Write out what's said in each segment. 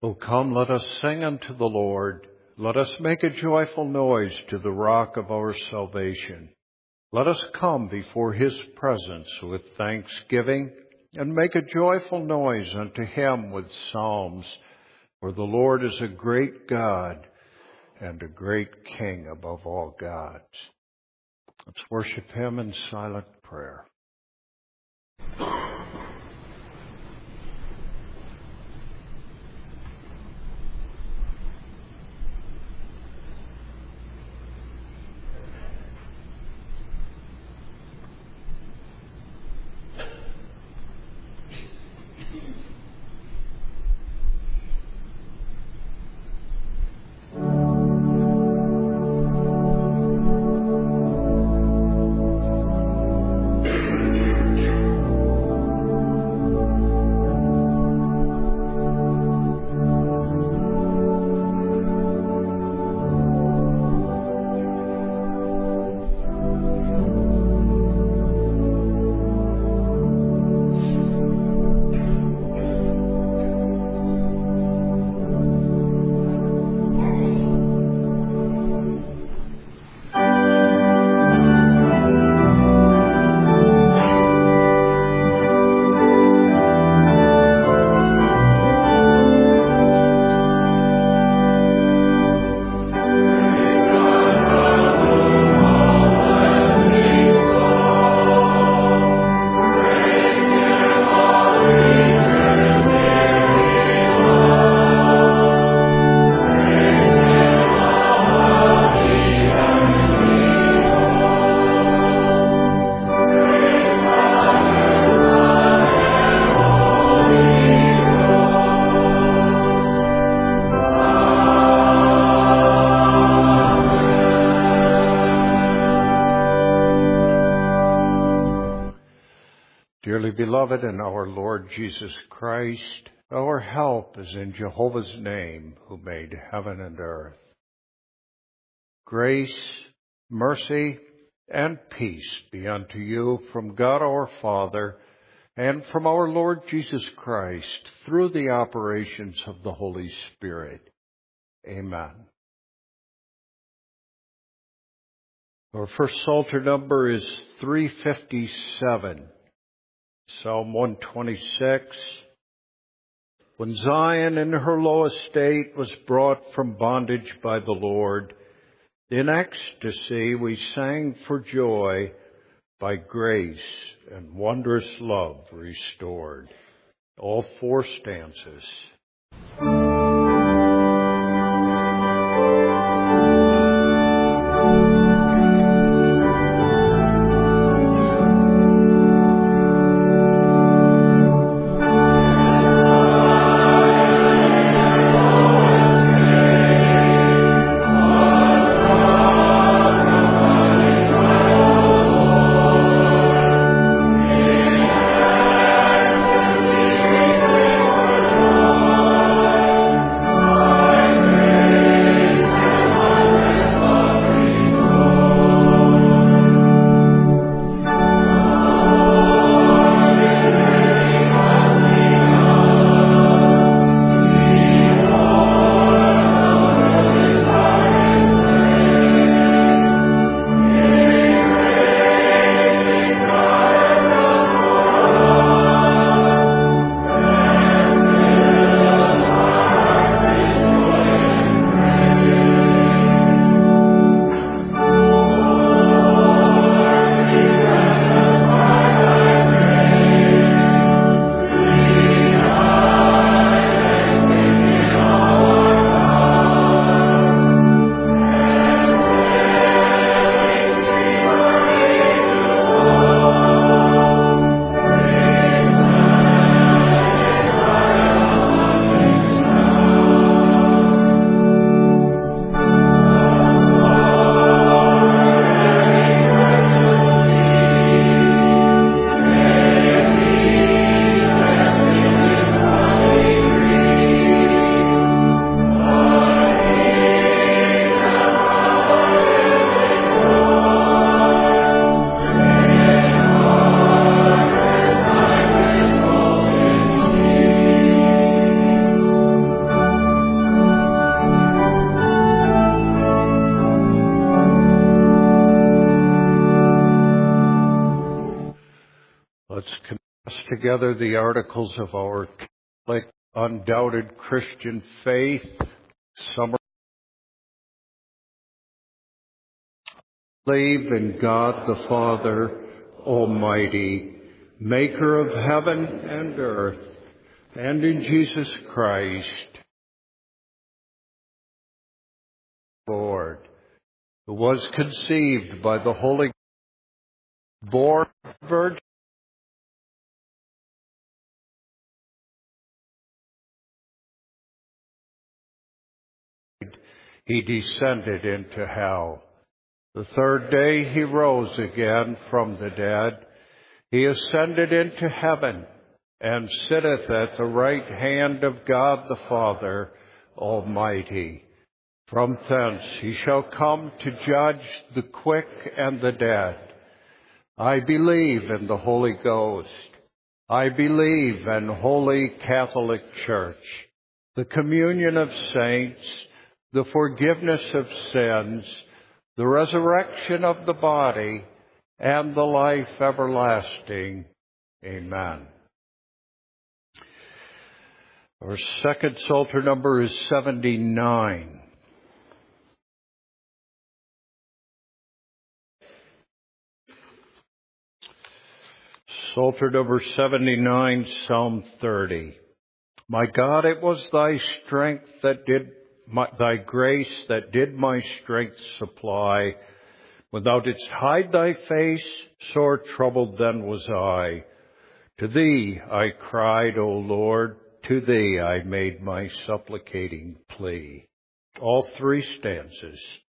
O come, let us sing unto the Lord. Let us make a joyful noise to the rock of our salvation. Let us come before his presence with thanksgiving, and make a joyful noise unto him with psalms. For the Lord is a great God and a great King above all gods. Let's worship him in silent prayer. Dearly beloved in our Lord Jesus Christ, our help is in Jehovah's name, who made heaven and earth. Grace, mercy, and peace be unto you from God our Father and from our Lord Jesus Christ through the operations of the Holy Spirit. Amen. Our first Psalter number is 357. Psalm 126. When Zion in her low estate was brought from bondage by the Lord, in ecstasy we sang for joy, by grace and wondrous love restored. All four stanzas. Us together the articles of our Catholic, undoubted Christian faith. Some believe in God the Father Almighty, maker of heaven and earth, and in Jesus Christ, Lord, who was conceived by the Holy Ghost, born Virgin. He descended into hell. The third day he rose again from the dead. He ascended into heaven and sitteth at the right hand of God the Father Almighty. From thence he shall come to judge the quick and the dead. I believe in the Holy Ghost. I believe in Holy Catholic Church, the communion of saints, the forgiveness of sins, the resurrection of the body, and the life everlasting. Amen. Our second Psalter number is 79. Psalter number 79, Psalm 30. My God, it was thy strength that did thy grace that did my strength supply. When thou didst hide thy face, sore troubled then was I. To thee I cried, O Lord, to thee I made my supplicating plea. All three stanzas.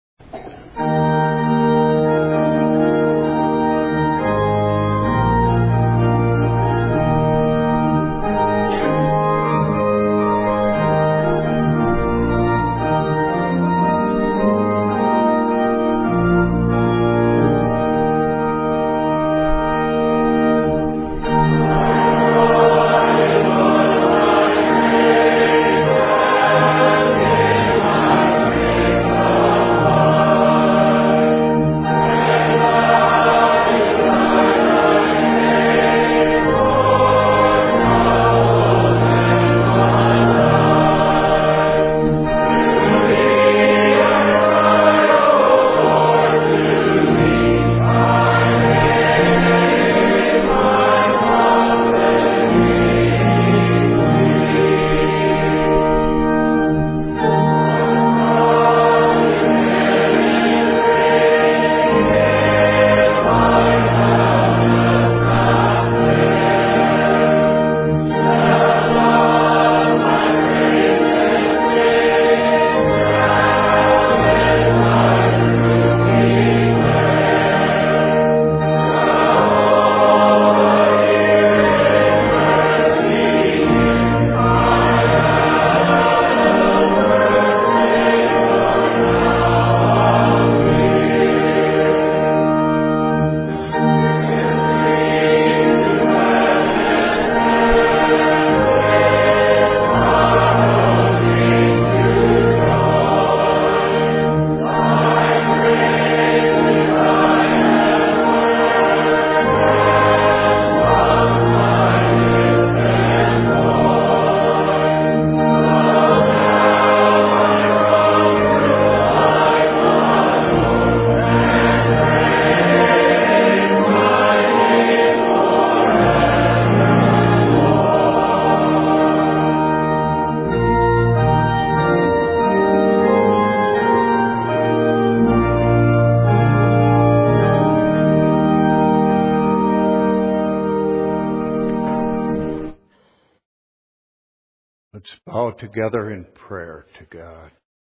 Let's bow together in prayer to God.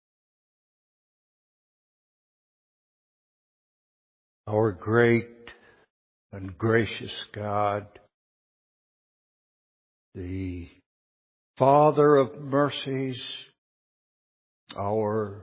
Our great and gracious God, the Father of mercies, our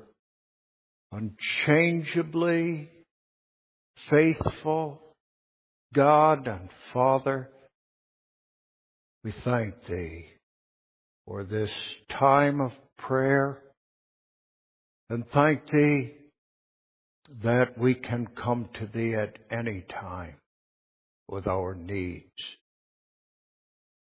unchangeably faithful God and Father, we thank Thee for this time of prayer, and thank Thee that we can come to Thee at any time with our needs.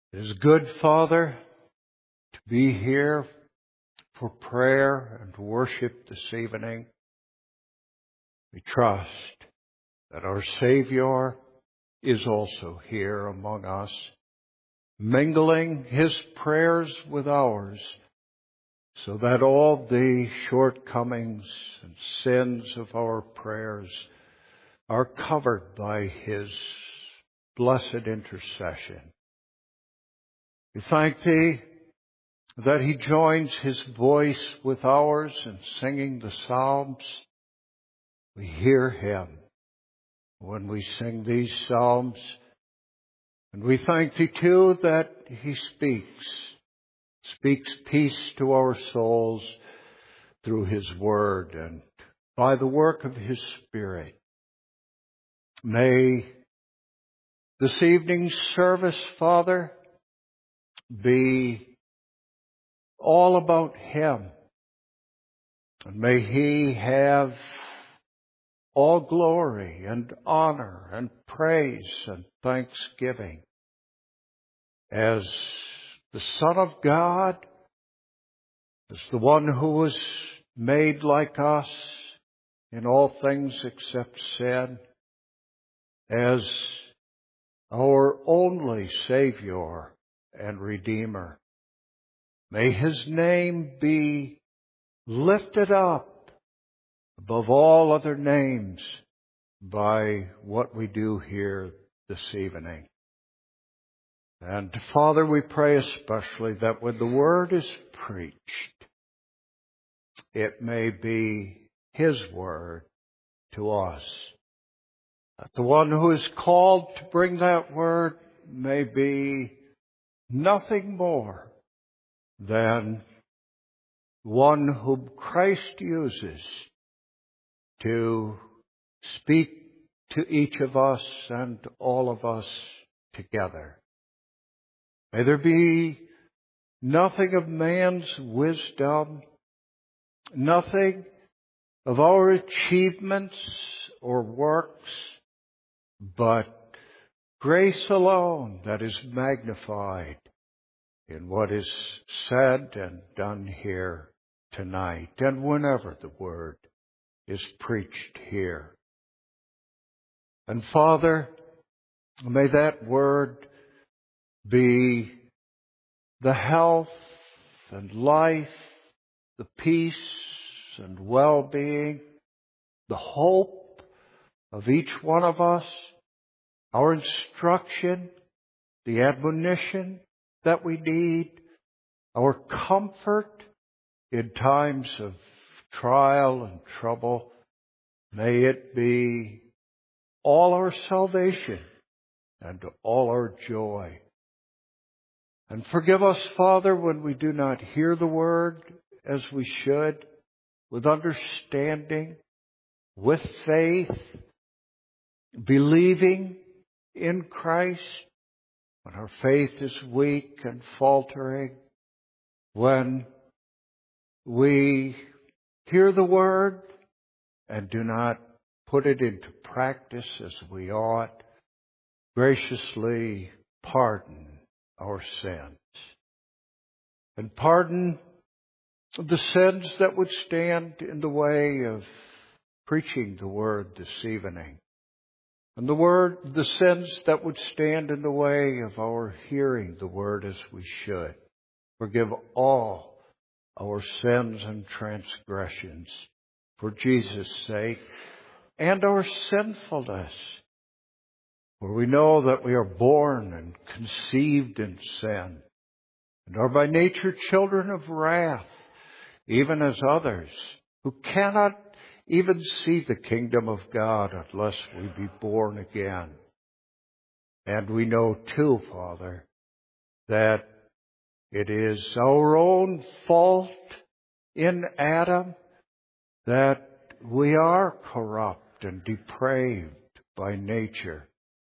It is good, Father, to be here for prayer and worship this evening. We trust that our Savior is also here among us, mingling His prayers with ours, so that all the shortcomings and sins of our prayers are covered by His blessed intercession. We thank Thee that He joins His voice with ours in singing the Psalms. We hear Him when we sing these Psalms. And we thank Thee too that He speaks peace to our souls through His Word and by the work of His Spirit. May this evening's service, Father, be all about Him. And may He have all glory and honor and praise and thanksgiving as the Son of God, as the one who was made like us in all things except sin, as our only Savior and Redeemer. May His name be lifted up above all other names by what we do here this evening. And Father, we pray especially that when the Word is preached, it may be His Word to us. That the one who is called to bring that Word may be nothing more than one whom Christ uses to speak to each of us and all of us together. May there be nothing of man's wisdom, nothing of our achievements or works, but grace alone that is magnified in what is said and done here tonight and whenever the Word is preached here. And Father, may that Word be the health and life, the peace and well-being, the hope of each one of us, our instruction, the admonition that we need, our comfort in times of trial and trouble. May it be all our salvation and all our joy. And forgive us, Father, when we do not hear the Word as we should, with understanding, with faith, believing in Christ, when our faith is weak and faltering, when we hear the Word and do not put it into practice as we ought, graciously pardon our sins. And pardon the sins that would stand in the way of preaching the Word this evening. And the sins that would stand in the way of our hearing the Word as we should. Forgive all our sins and transgressions for Jesus' sake, and our sinfulness. For we know that we are born and conceived in sin, and are by nature children of wrath, even as others, who cannot even see the kingdom of God unless we be born again. And we know too, Father, that it is our own fault in Adam that we are corrupt and depraved by nature.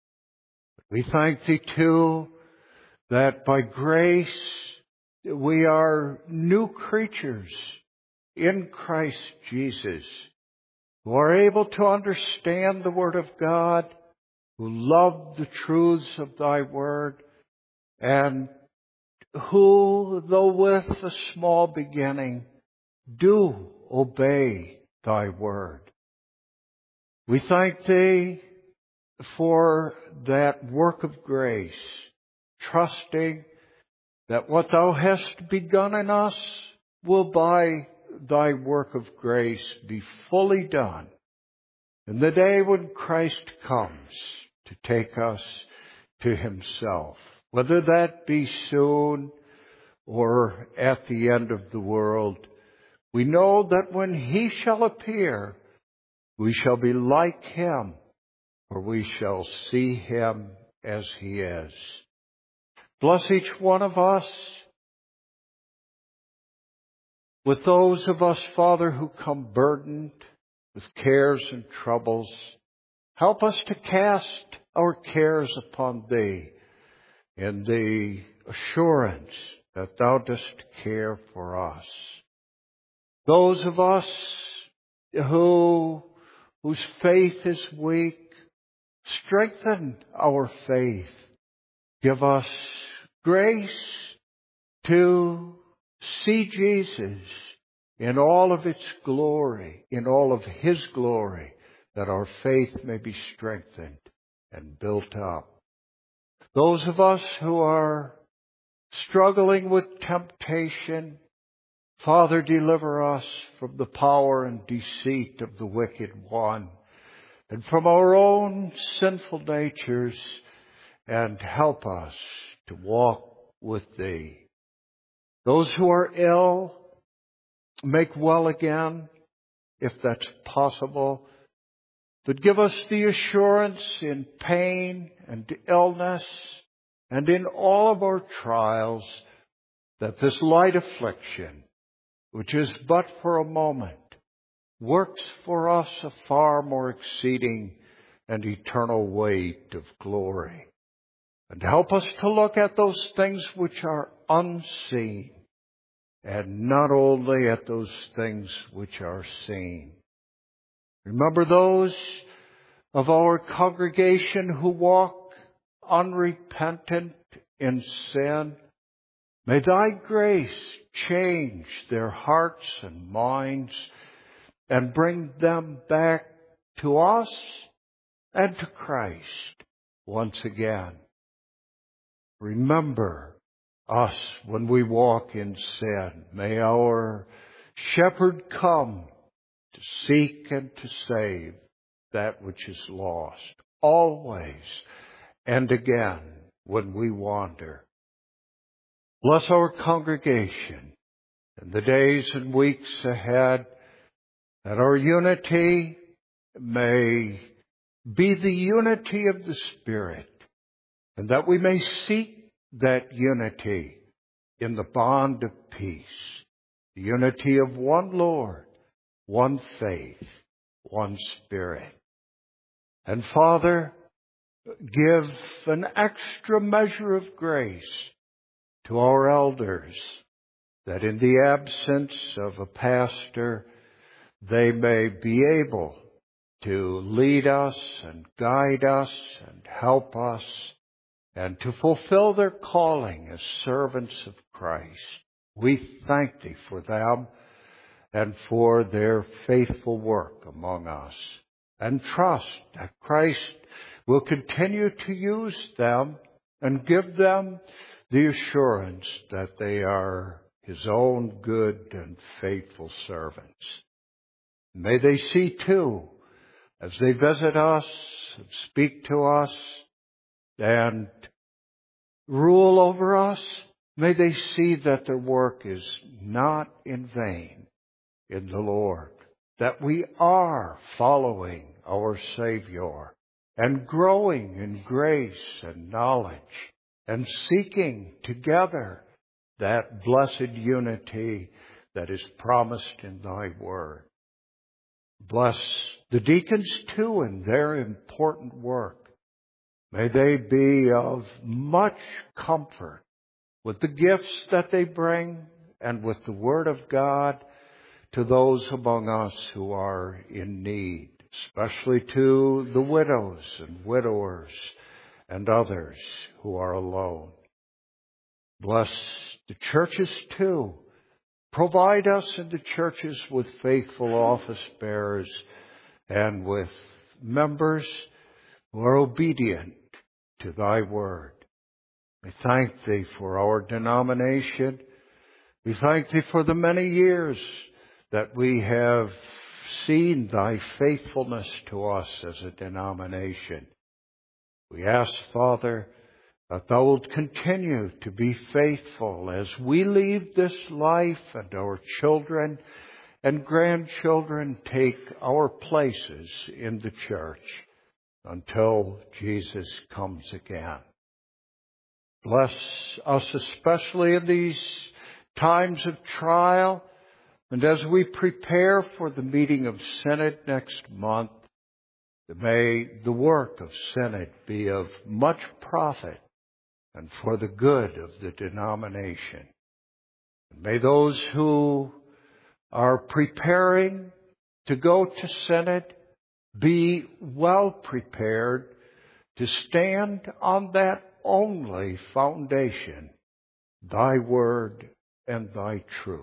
We thank Thee too that by grace we are new creatures in Christ Jesus, who are able to understand the Word of God, who love the truths of Thy Word, and who, though with a small beginning, do obey thy word. We thank thee for that work of grace, trusting that what thou hast begun in us will by thy work of grace be fully done in the day when Christ comes to take us to himself, whether that be soon or at the end of the world. We know that when he shall appear, we shall be like him, for we shall see him as he is. Bless each one of us. With those of us, Father, who come burdened with cares and troubles, help us to cast our cares upon thee in the assurance that thou dost care for us. Those of us whose faith is weak, strengthen our faith. Give us grace to see Jesus in all of its glory, in all of his glory, that our faith may be strengthened and built up. Those of us who are struggling with temptation, Father, deliver us from the power and deceit of the wicked one and from our own sinful natures, and help us to walk with thee. Those who are ill, make well again, if that's possible. But give us the assurance in pain and illness and in all of our trials that this light affliction, which is but for a moment, works for us a far more exceeding and eternal weight of glory. And help us to look at those things which are unseen, and not only at those things which are seen. Remember those of our congregation who walk unrepentant in sin. May thy grace change their hearts and minds and bring them back to us and to Christ once again. Remember us when we walk in sin. May our shepherd come to seek and to save that which is lost, always and again when we wander. Bless our congregation in the days and weeks ahead, that our unity may be the unity of the Spirit, and that we may seek that unity in the bond of peace, the unity of one Lord, one faith, one Spirit. And Father, give an extra measure of grace to our elders, that in the absence of a pastor, they may be able to lead us and guide us and help us and to fulfill their calling as servants of Christ. We thank thee for them and for their faithful work among us, and trust that Christ will continue to use them and give them the assurance that they are his own good and faithful servants. May they see too, as they visit us and speak to us and rule over us, may they see that their work is not in vain in the Lord, that we are following our Savior and growing in grace and knowledge and seeking together that blessed unity that is promised in thy word. Bless the deacons too in their important work. May they be of much comfort with the gifts that they bring and with the word of God to those among us who are in need, especially to the widows and widowers and others who are alone. Bless the churches too. Provide us in the churches with faithful office bearers and with members who are obedient to thy word. We thank thee for our denomination. We thank thee for the many years that we have seen thy faithfulness to us as a denomination. We ask, Father, that thou wilt continue to be faithful as we leave this life and our children and grandchildren take our places in the church until Jesus comes again. Bless us especially in these times of trial, and as we prepare for the meeting of Synod next month, may the work of Synod be of much profit and for the good of the denomination. And may those who are preparing to go to Synod be well prepared to stand on that only foundation, thy word and thy truth.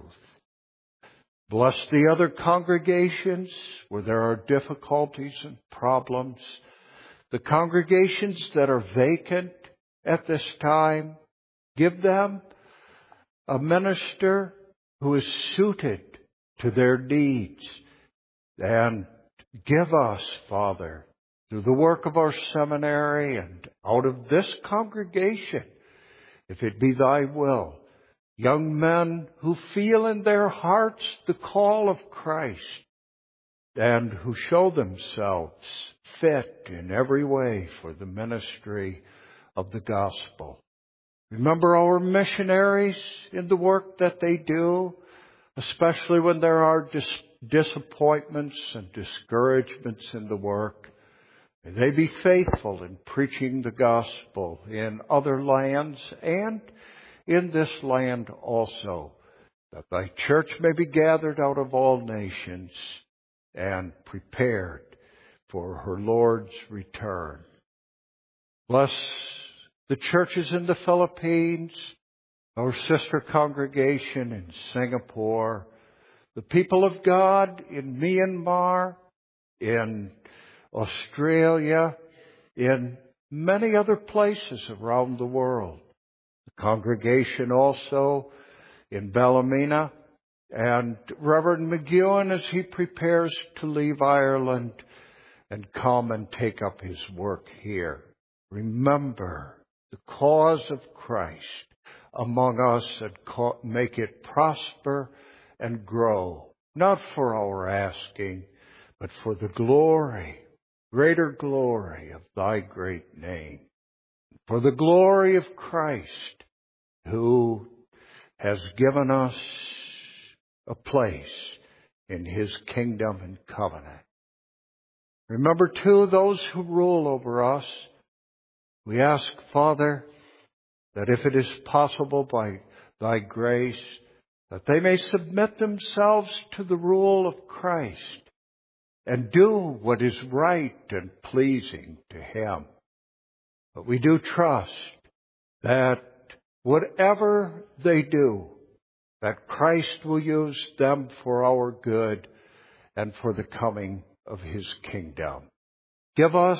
Bless the other congregations where there are difficulties and problems, the congregations that are vacant at this time. Give them a minister who is suited to their needs. And give us, Father, through the work of our seminary and out of this congregation, if it be thy will, young men who feel in their hearts the call of Christ and who show themselves fit in every way for the ministry of the gospel. Remember our missionaries in the work that they do, especially when there are disappointments and discouragements in the work. May they be faithful in preaching the gospel in other lands and in this land also, that thy church may be gathered out of all nations and prepared for her Lord's return. Bless the churches in the Philippines, our sister congregation in Singapore, the people of God in Myanmar, in Australia, in many other places around the world. The congregation also in Ballymena, and Reverend McEwen as he prepares to leave Ireland and come and take up his work here. Remember the cause of Christ among us and make it prosper and grow, not for our asking, but for the glory, greater glory of thy great name, for the glory of Christ, who has given us a place in his kingdom and covenant. Remember, too, those who rule over us. We ask, Father, that if it is possible by thy grace, that they may submit themselves to the rule of Christ and do what is right and pleasing to him. But we do trust that whatever they do, that Christ will use them for our good and for the coming of his kingdom. Give us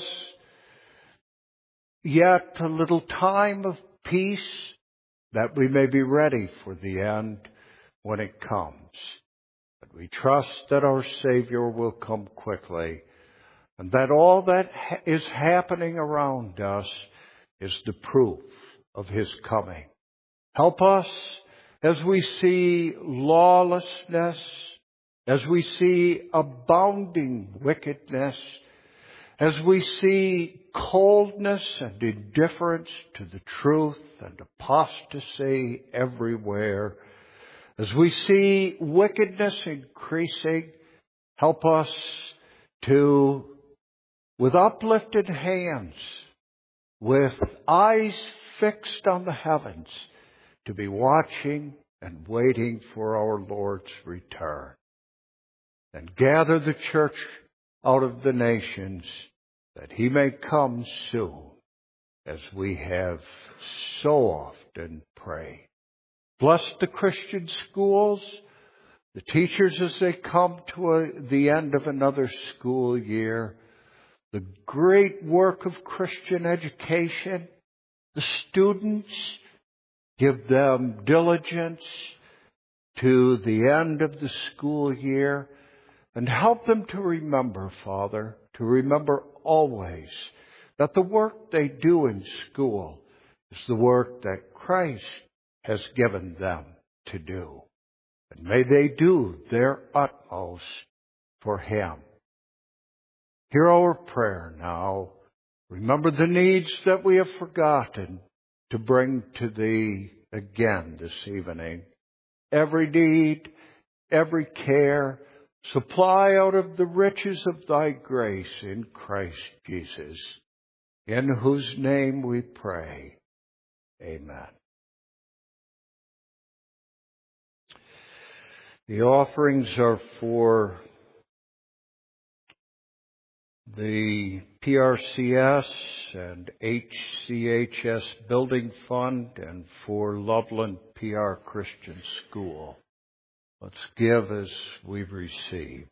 yet a little time of peace, that we may be ready for the end when it comes. But we trust that our Savior will come quickly, and that all that is happening around us is the proof of his coming. Help us as we see lawlessness, as we see abounding wickedness, as we see coldness and indifference to the truth and apostasy everywhere, as we see wickedness increasing, help us to, with uplifted hands, with eyes fixed on the heavens, to be watching and waiting for our Lord's return. And gather the church out of the nations, that he may come soon, as we have so often prayed. Bless the Christian schools, the teachers as they come to the end of another school year, the great work of Christian education, the students, give them diligence to the end of the school year, and help them to remember, Father, to remember always that the work they do in school is the work that Christ has given them to do. And may they do their utmost for Him. Hear our prayer now. Remember the needs that we have forgotten to bring to Thee again this evening. Every need, every care, supply out of the riches of Thy grace in Christ Jesus, in whose name we pray. Amen. The offerings are for the PRCS and HCHS Building Fund and for Loveland PR Christian School. Let's give as we've received.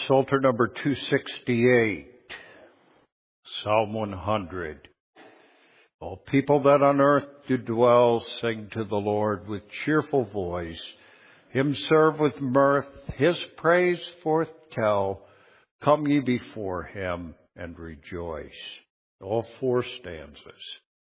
Psalter number 268, Psalm 100. All people that on earth do dwell, sing to the Lord with cheerful voice. Him serve with mirth, his praise forth tell. Come ye before him and rejoice. All four stanzas.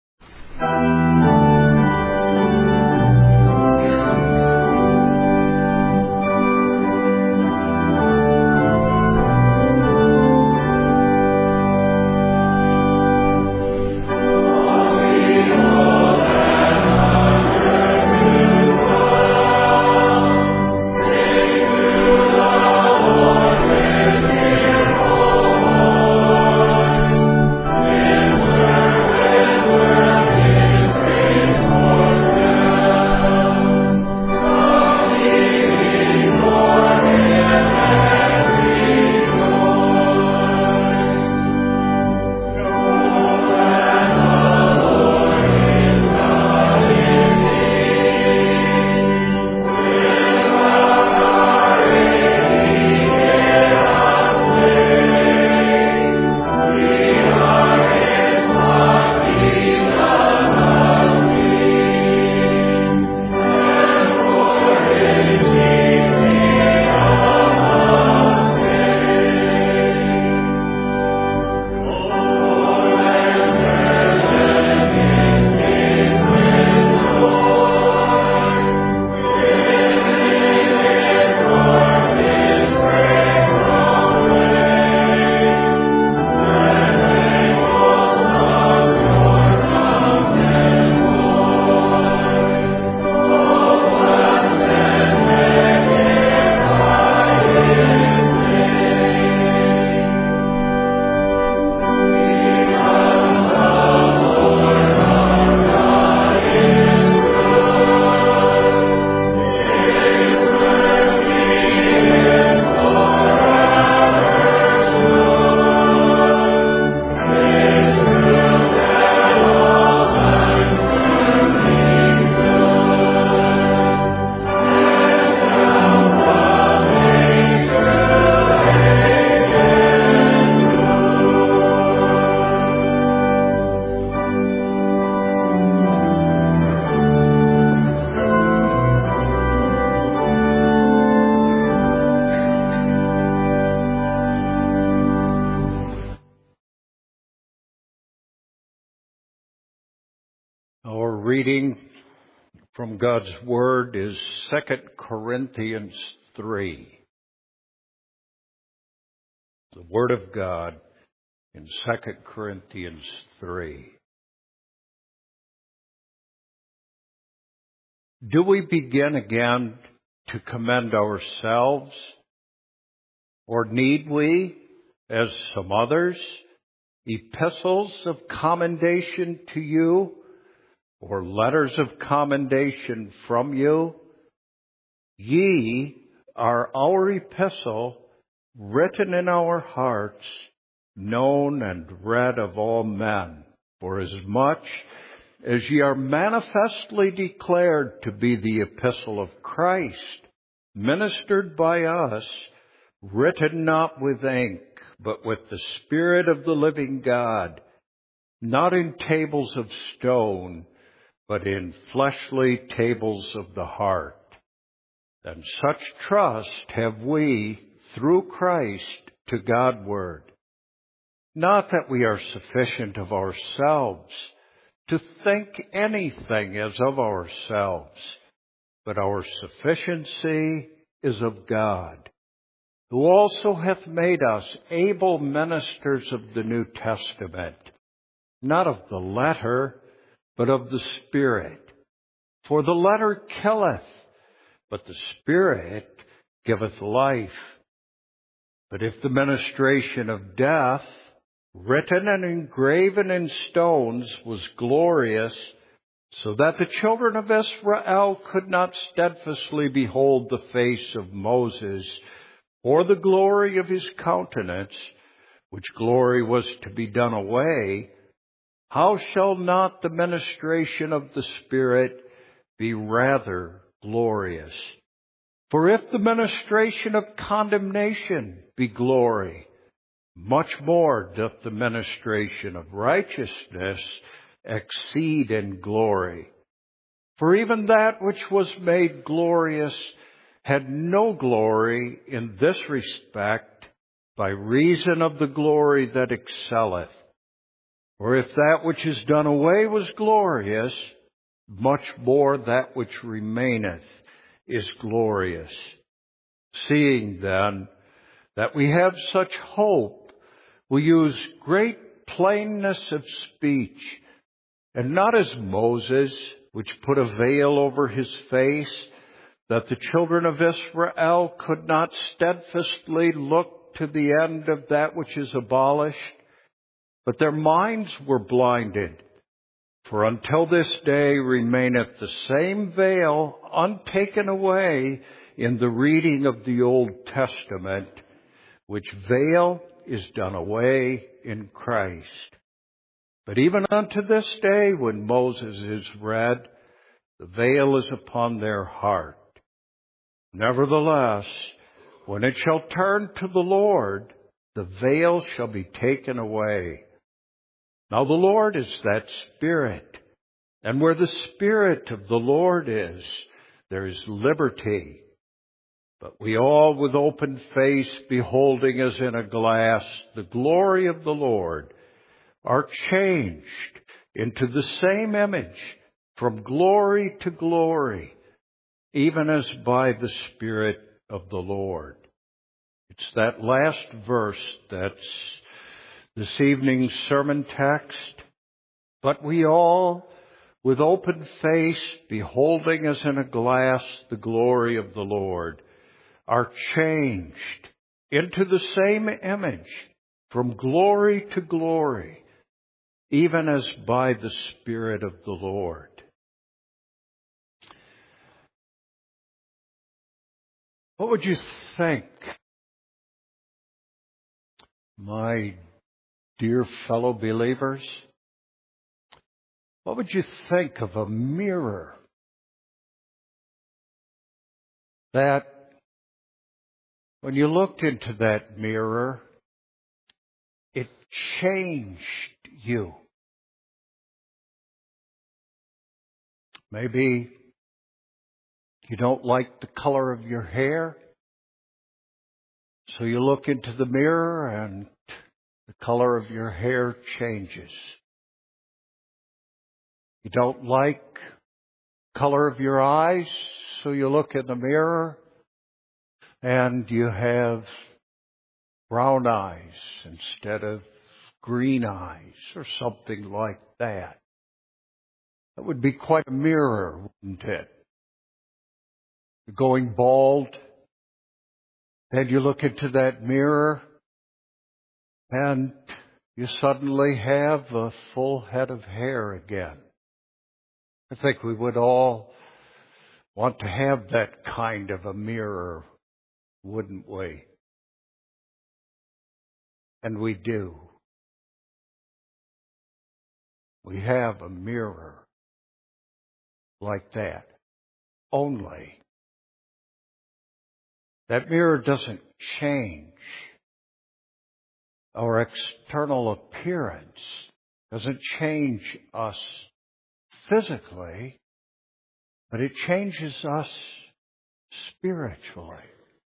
Our reading from God's Word is 2 Corinthians 3. The Word of God in 2 Corinthians 3. Do we begin again to commend ourselves? Or need we, as some others, epistles of commendation to you? Or letters of commendation from you? Ye are our epistle, written in our hearts, known and read of all men, for as much as ye are manifestly declared to be the epistle of Christ, ministered by us, written not with ink, but with the Spirit of the living God, not in tables of stone, but in fleshly tables of the heart. And such trust have we through Christ to Godward. Not that we are sufficient of ourselves to think anything as of ourselves, but our sufficiency is of God, who also hath made us able ministers of the New Testament, not of the letter, but of the Spirit. For the letter killeth, but the Spirit giveth life. But if the ministration of death, written and engraven in stones, was glorious, so that the children of Israel could not steadfastly behold the face of Moses, or the glory of his countenance, which glory was to be done away, how shall not the ministration of the Spirit be rather glorious? For if the ministration of condemnation be glory, much more doth the ministration of righteousness exceed in glory. For even that which was made glorious had no glory in this respect, by reason of the glory that excelleth. For if that which is done away was glorious, much more that which remaineth is glorious. Seeing then that we have such hope, we use great plainness of speech, and not as Moses, which put a veil over his face, that the children of Israel could not steadfastly look to the end of that which is abolished, but their minds were blinded. For until this day remaineth the same veil untaken away in the reading of the Old Testament, which veil is done away in Christ. But even unto this day, when Moses is read, the veil is upon their heart. Nevertheless, when it shall turn to the Lord, the veil shall be taken away. Now the Lord is that Spirit, and where the Spirit of the Lord is, there is liberty. But we all with open face, beholding as in a glass the glory of the Lord, are changed into the same image from glory to glory, even as by the Spirit of the Lord. It's that last verse that's this evening's sermon text. But we all, with open face, beholding as in a glass the glory of the Lord, are changed into the same image from glory to glory, even as by the Spirit of the Lord. What would you think, my dear fellow believers? What would you think of a mirror that, when you looked into that mirror, it changed you? Maybe you don't like the color of your hair, so you look into the mirror and the color of your hair changes. You don't like the color of your eyes, so you look in the mirror and you have brown eyes instead of green eyes or something like that. That would be quite a mirror, wouldn't it? You're going bald, and you look into that mirror and you suddenly have a full head of hair again. I think we would all want to have that kind of a mirror, wouldn't we? And we do. We have a mirror like that. Only that mirror doesn't change our external appearance, doesn't change us physically, but it changes us spiritually.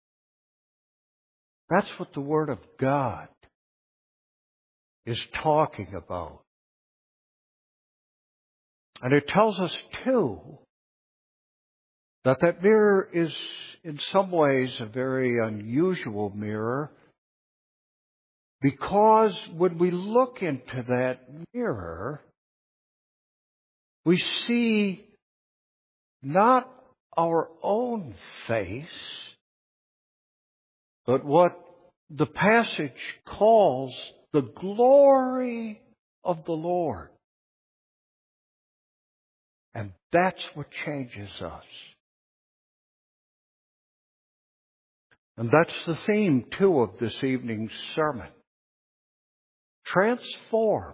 That's what the Word of God is talking about. And it tells us, too, that mirror is in some ways a very unusual mirror, because when we look into that mirror, we see not our own face, but what the passage calls the glory of the Lord. And that's what changes us. And that's the theme, too, of this evening's sermon. Transformed,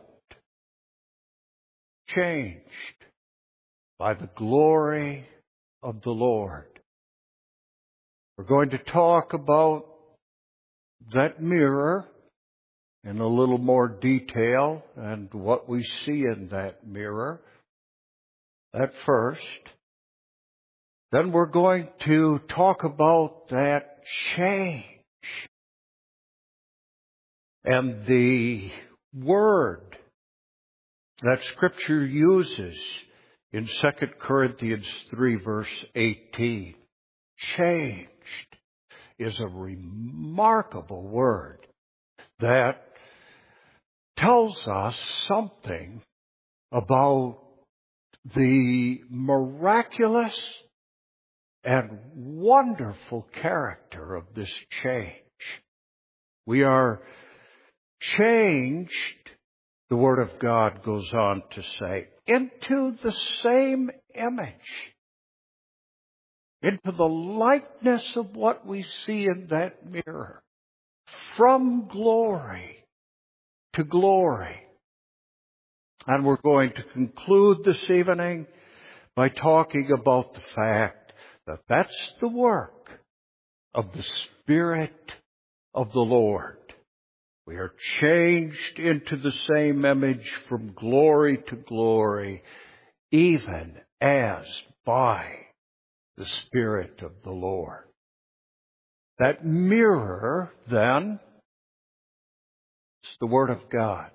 changed by the glory of the Lord. We're going to talk about that mirror in a little more detail and what we see in that mirror at first. Then we're going to talk about that change and the word that Scripture uses in 2 Corinthians 3 verse 18. Changed is a remarkable word that tells us something about the miraculous and wonderful character of this change. We are changed, the Word of God goes on to say, into the same image, into the likeness of what we see in that mirror, from glory to glory. And we're going to conclude this evening by talking about the fact that that's the work of the Spirit of the Lord. We are changed into the same image from glory to glory, even as by the Spirit of the Lord. That mirror, then, is the Word of God.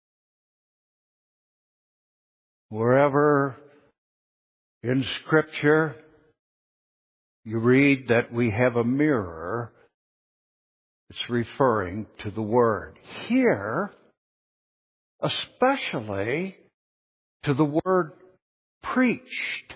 Wherever in Scripture you read that we have a mirror, it's referring to the Word. Here, especially to the word preached.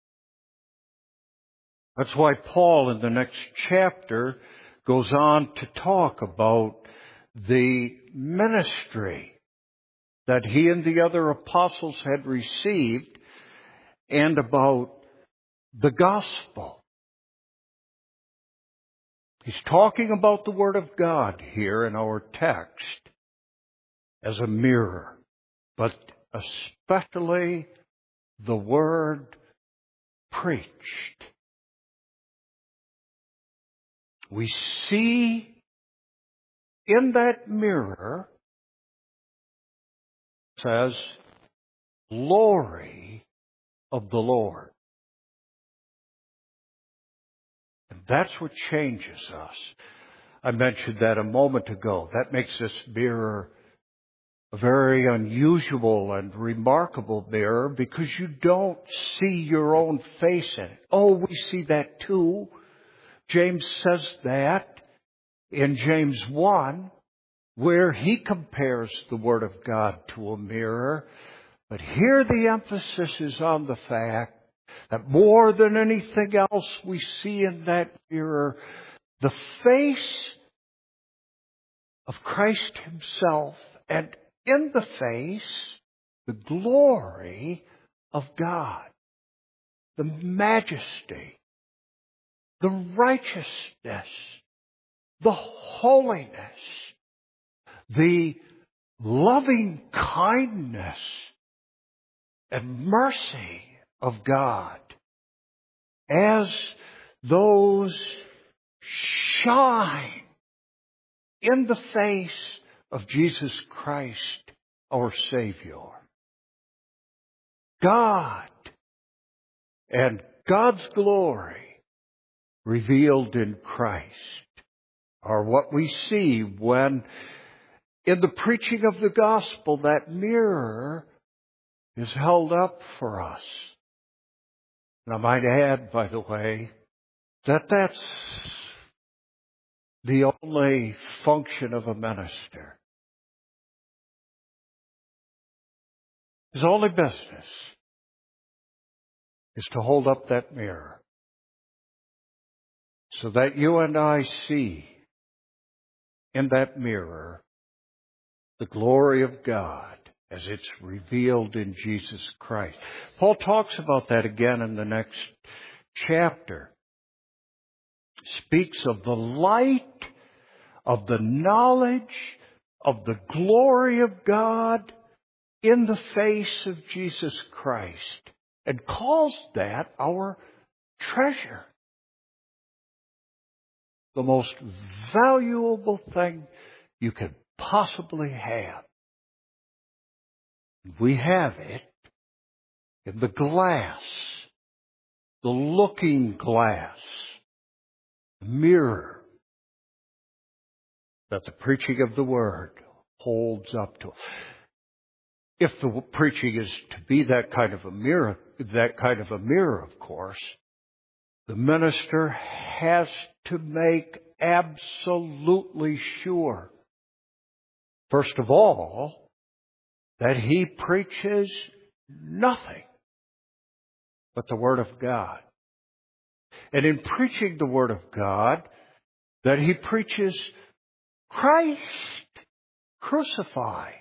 That's why Paul in the next chapter goes on to talk about the ministry that he and the other apostles had received and about the gospel. He's talking about the Word of God here in our text as a mirror, but especially the word preached. We see in that mirror, it says, glory of the Lord. And that's what changes us. I mentioned that a moment ago. That makes this mirror a very unusual and remarkable mirror because you don't see your own face in it. Oh, we see that too. James says that in James 1, where he compares the Word of God to a mirror. But here the emphasis is on the fact that more than anything else we see in that mirror the face of Christ Himself, and in the face, the glory of God, the majesty, the righteousness, the holiness, the loving kindness and mercy of God as those shine in the face of Jesus Christ, our Savior. God and God's glory revealed in Christ are what we see when in the preaching of the gospel that mirror is held up for us. And I might add, by the way, that that's the only function of a minister. His only business is to hold up that mirror so that you and I see in that mirror the glory of God as it's revealed in Jesus Christ. Paul talks about that again in the next chapter. Speaks of the light, of the knowledge, of the glory of God in the face of Jesus Christ, and calls that our treasure. the most valuable thing you could possibly have. We have it in the glass, the looking glass, the mirror that the preaching of the Word holds up to. If the preaching is to be that kind of a mirror, of course, the minister has to make absolutely sure, first of all, that he preaches nothing but the Word of God. And in preaching the Word of God, that he preaches Christ crucified.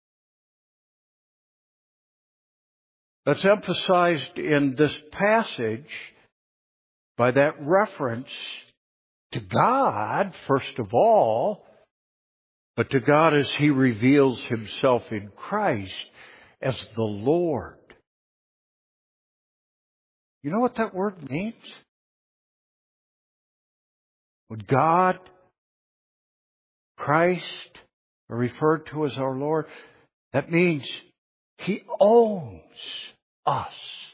That's emphasized in this passage by that reference to God, first of all, but to God as he reveals himself in Christ as the Lord. You know what that word means? When God, Christ, are referred to as our Lord, that means he owns us.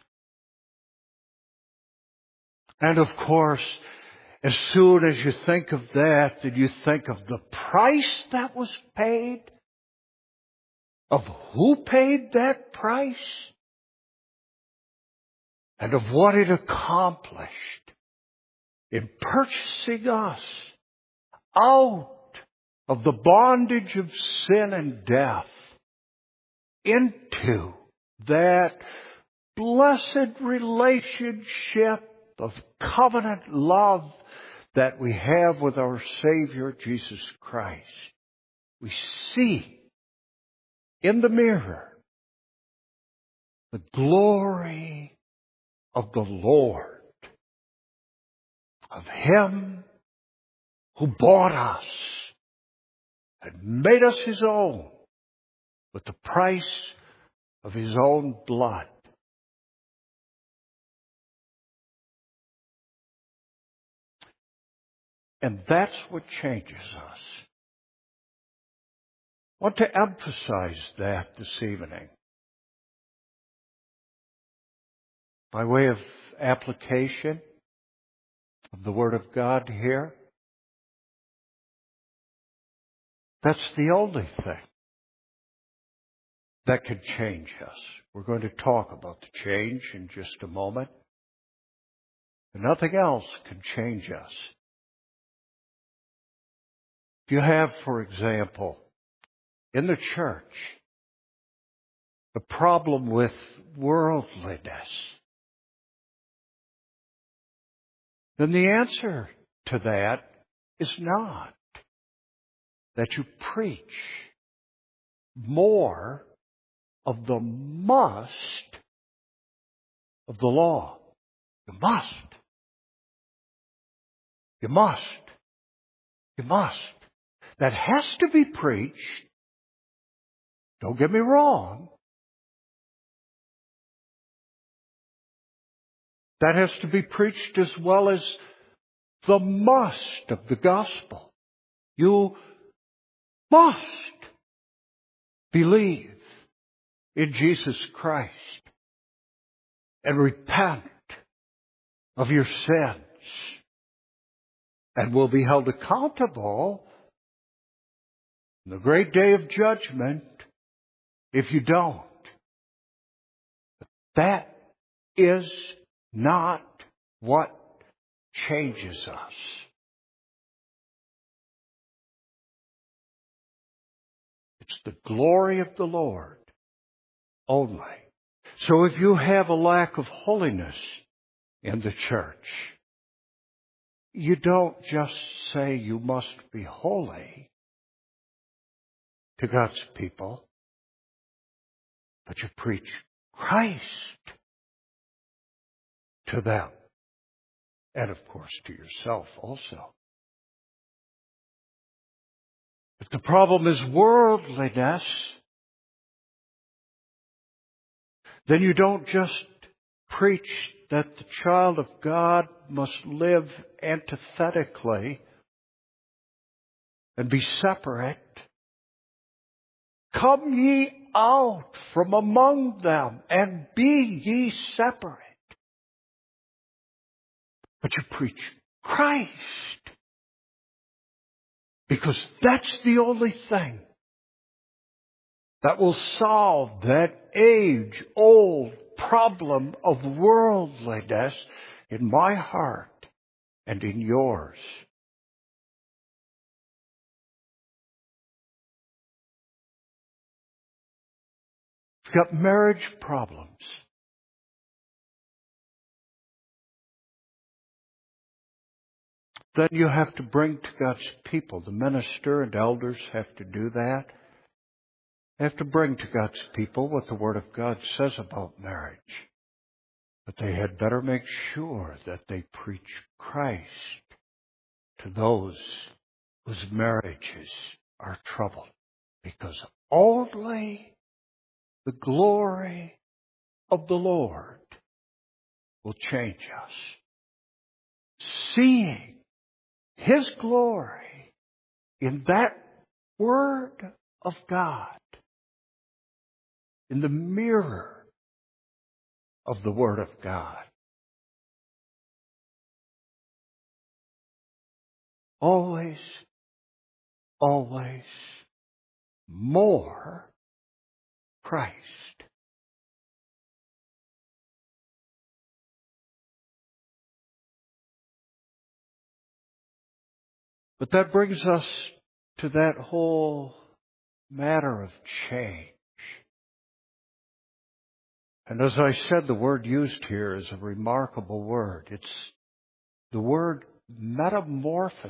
And of course, as soon as you think of that, then you think of the price that was paid, of who paid that price, and of what it accomplished in purchasing us out of the bondage of sin and death into that blessed relationship of covenant love that we have with our Savior, Jesus Christ. We see in the mirror the glory of the Lord, of Him who bought us and made us His own with the price of His own blood. And that's what changes us. I want to emphasize that this evening. By way of application of the Word of God here, that's the only thing that could change us. We're going to talk about the change in just a moment. And nothing else can change us. If you have, for example, in the church, a problem with worldliness, then the answer to that is not that you preach more of the must of the law. You must. You must. You must. That has to be preached. Don't get me wrong. That has to be preached as well as the must of the gospel. You must believe in Jesus Christ and repent of your sins and will be held accountable in the great day of judgment if you don't. But that is not what changes us. It's the glory of the Lord only. So if you have a lack of holiness in the church, you don't just say you must be holy to God's people, but you preach Christ to them. And of course to yourself also. If the problem is worldliness, then you don't just preach that the child of God must live antithetically and be separate. Come ye out from among them and be ye separate. But you preach Christ. Because that's the only thing that will solve that age-old problem of worldliness in my heart and in yours. We've got marriage problems. Then you have to bring to God's people. The minister and elders have to do that. They have to bring to God's people what the Word of God says about marriage. But they had better make sure that they preach Christ to those whose marriages are troubled. Because only the glory of the Lord will change us. Seeing His glory in that Word of God, in the mirror of the Word of God. Always, always more Christ. But that brings us to that whole matter of change. And as I said, the word used here is a remarkable word. It's the word metamorphosis.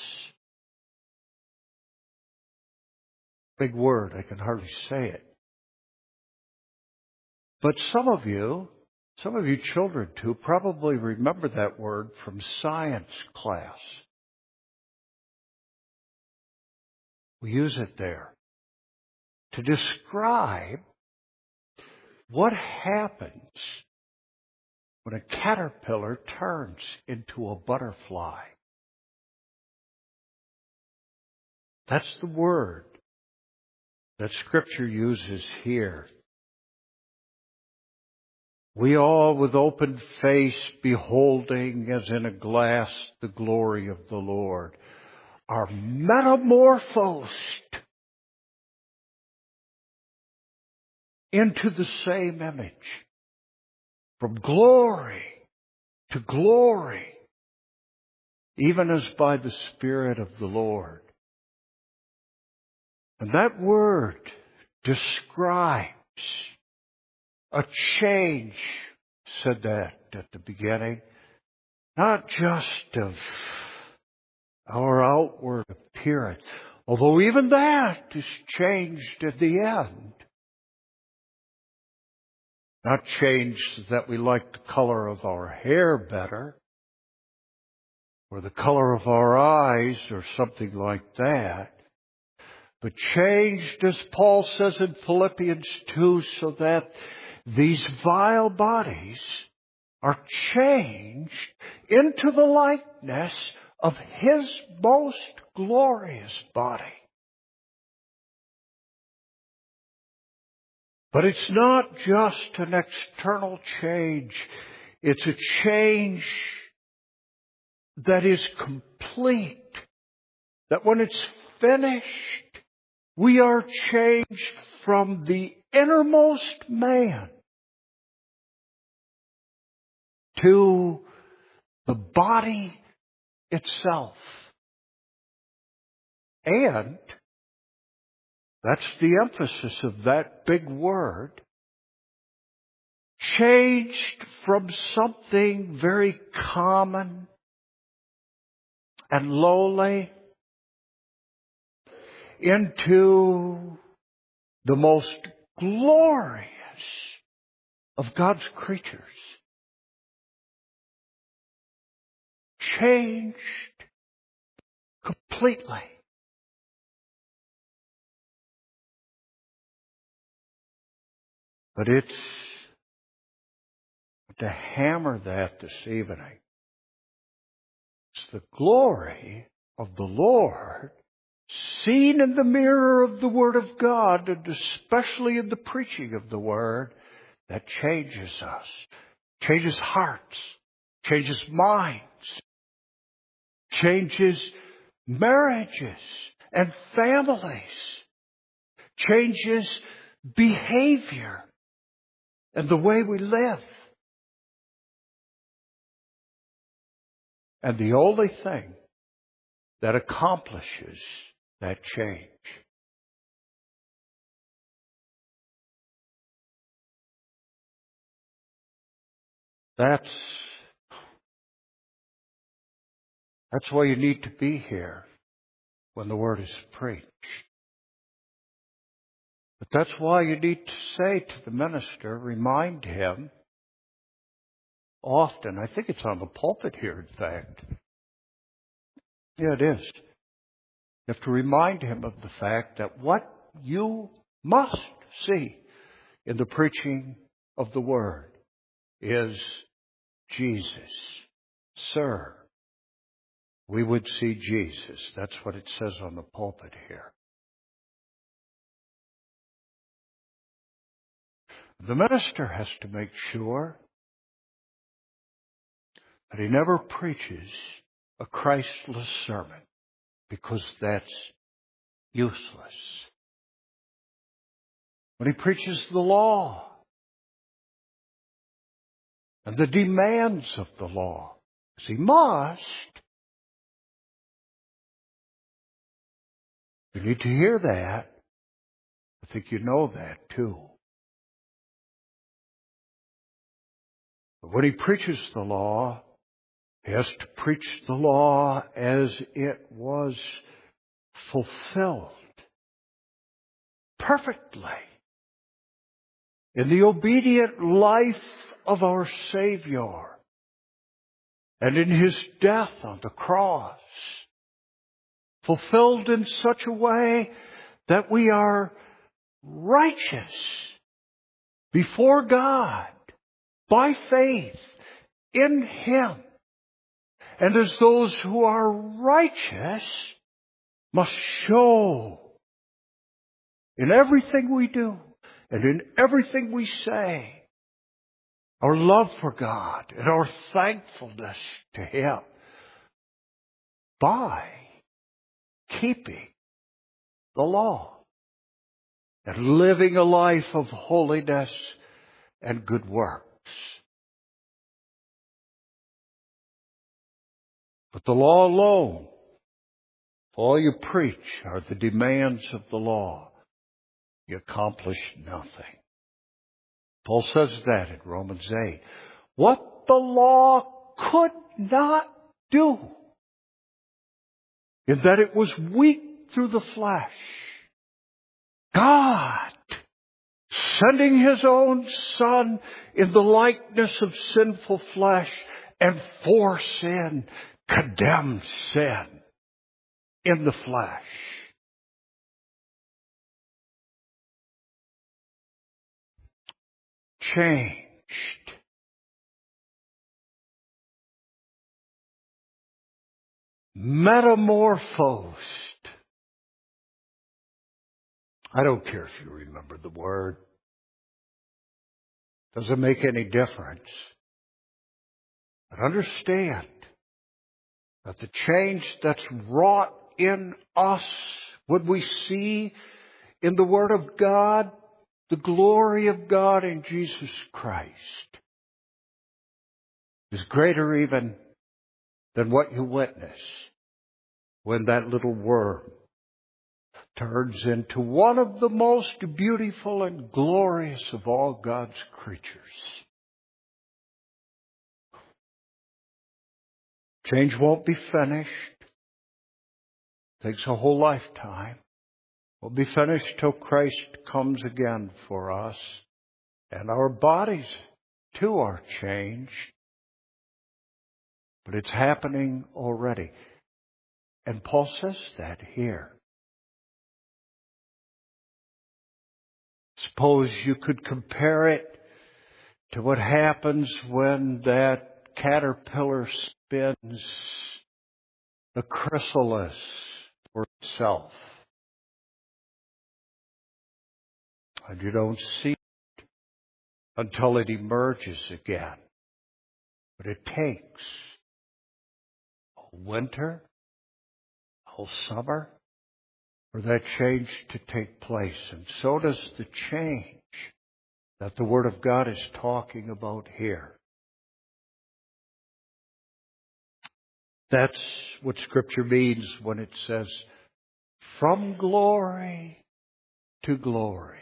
Big word, I can hardly say it. But some of you children too, probably remember that word from science class. We use it there to describe what happens when a caterpillar turns into a butterfly. That's the word that Scripture uses here. We all with open face beholding as in a glass the glory of the Lord are metamorphosed into the same image. From glory to glory, even as by the Spirit of the Lord. And that word describes a change, said that at the beginning, not just of our outward appearance, although even that is changed at the end. Not changed that we like the color of our hair better, or the color of our eyes, or something like that, but changed, as Paul says in Philippians 2, so that these vile bodies are changed into the likeness of His most glorious body. But it's not just an external change. It's a change that is complete. That when it's finished, we are changed from the innermost man to the body itself. And that's the emphasis of that big word. Changed from something very common and lowly into the most glorious of God's creatures. Changed completely. But it's to hammer that this evening. It's the glory of the Lord seen in the mirror of the Word of God, and especially in the preaching of the Word, that changes us, changes hearts, changes minds, changes marriages and families, changes behavior and the way we live. And the only thing that accomplishes that change that's why you need to be here when the Word is preached. But that's why you need to say to the minister, remind him often. I think it's on the pulpit here, in fact. Yeah, it is. You have to remind him of the fact that what you must see in the preaching of the Word is Jesus. Sir, we would see Jesus. That's what it says on the pulpit here. The minister has to make sure that he never preaches a Christless sermon, because that's useless. When he preaches the law and the demands of the law, as he must, you need to hear that. I think you know that too. But when he preaches the law, he has to preach the law as it was fulfilled perfectly in the obedient life of our Savior and in His death on the cross, fulfilled in such a way that we are righteous before God by faith in Him. And as those who are righteous must show in everything we do and in everything we say our love for God and our thankfulness to Him by keeping the law and living a life of holiness and good works. But the law alone, all you preach are the demands of the law. You accomplish nothing. Paul says that in Romans 8. What the law could not do, in that it was weak through the flesh, God, sending His own Son in the likeness of sinful flesh and for sin, condemned sin in the flesh. Changed. Metamorphosed. I don't care if you remember the word. Doesn't make any difference. But understand that the change that's wrought in us when we see in the Word of God the glory of God in Jesus Christ is greater even than what you witness when that little worm turns into one of the most beautiful and glorious of all God's creatures. Change won't be finished. It takes a whole lifetime. Won't be finished till Christ comes again for us. And our bodies, too, are changed. But it's happening already. And Paul says that here. Suppose you could compare it to what happens when that caterpillar spins the chrysalis, for itself. And you don't see it until it emerges again. But it takes a winter, a whole summer, for that change to take place. And so does the change that the Word of God is talking about here. That's what Scripture means when it says, from glory to glory.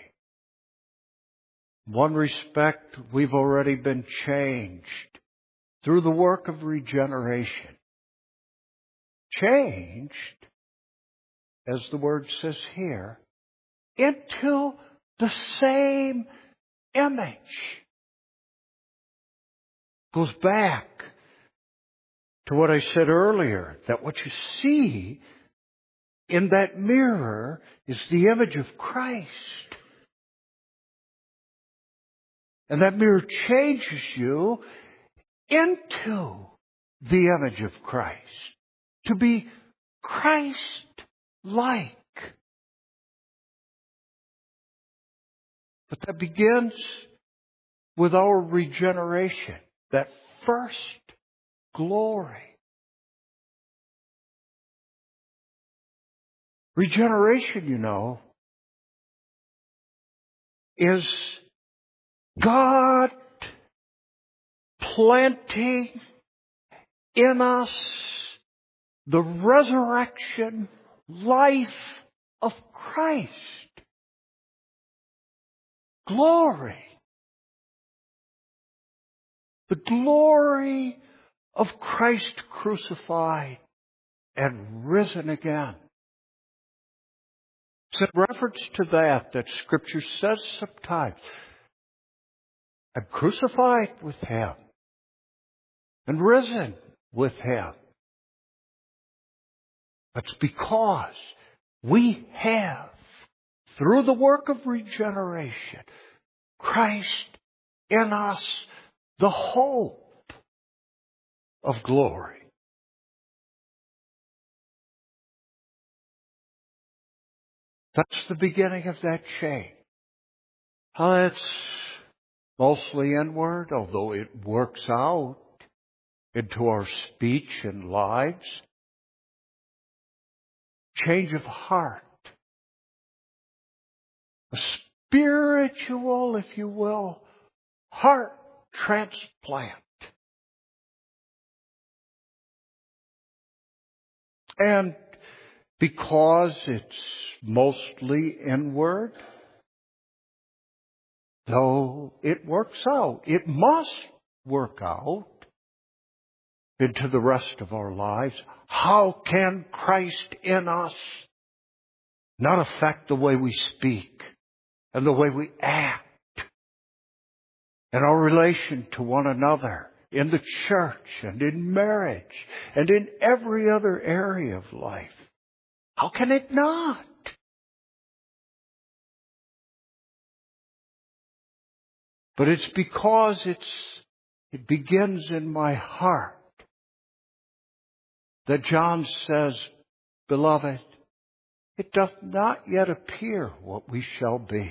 In one respect, we've already been changed through the work of regeneration. Changed, as the Word says here, into the same image. Goes back to what I said earlier, that what you see in that mirror is the image of Christ. And that mirror changes you into the image of Christ, to be Christ-like. But that begins with our regeneration, that first glory. Regeneration, you know, is God planting in us the resurrection life of Christ. Glory. The glory of Christ crucified and risen again. It's in reference to that Scripture says sometimes, I'm crucified with Him and risen with Him. That's because we have, through the work of regeneration, Christ in us, the hope of glory. That's the beginning of that change. It's mostly inward, although it works out into our speech and lives. Change of heart. A spiritual, if you will, heart transplant. And because it's mostly inward, though it works out, it must work out into the rest of our lives. How can Christ in us not affect the way we speak and the way we act and our relation to one another in the church and in marriage and in every other area of life? How can it not? But it's because it begins in my heart that John says, Beloved, it doth not yet appear what we shall be.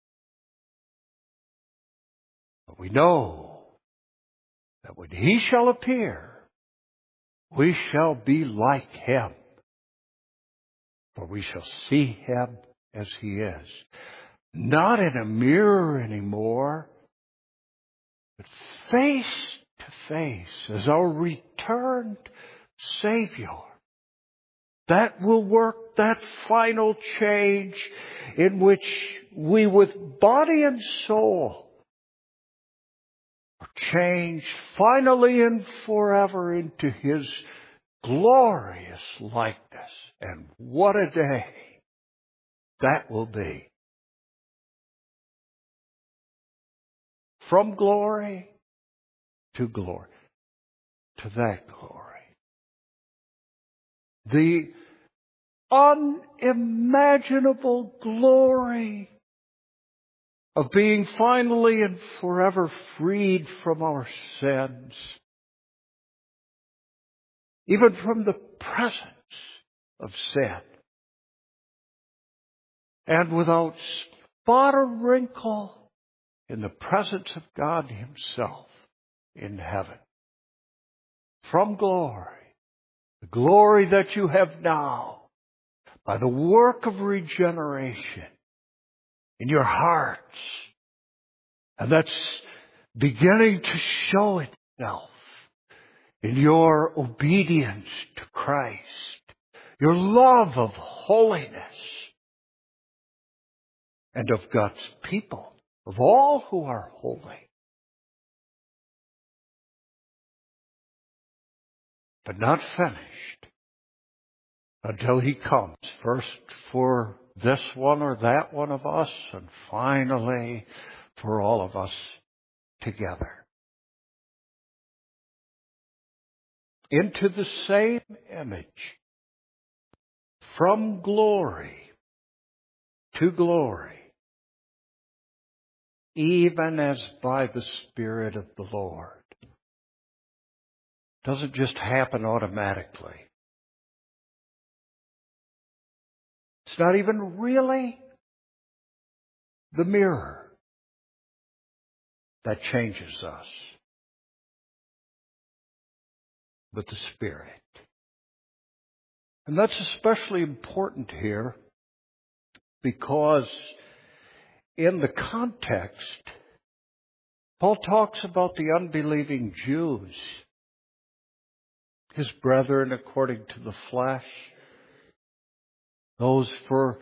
But we know that when He shall appear, we shall be like Him. For we shall see Him as He is. Not in a mirror anymore, but face to face as our returned Savior. That will work that final change in which we with body and soul are changed finally and forever into His glorious likeness. And what a day that will be. From glory to glory, to that glory. The unimaginable glory of being finally and forever freed from our sins, even from the presence of sin. and without spot or wrinkle in the presence of God Himself in heaven. From glory, the glory that you have now, by the work of regeneration in your hearts, and that's beginning to show itself in your obedience to Christ, your love of holiness, and of God's people, of all who are holy. But not finished until He comes, first for this one or that one of us, and finally for all of us together. Into the same image, from glory to glory, even as by the Spirit of the Lord. Doesn't just happen automatically. It's not even really the mirror that changes us, but the Spirit. And that's especially important here because in the context, Paul talks about the unbelieving Jews, his brethren according to the flesh, those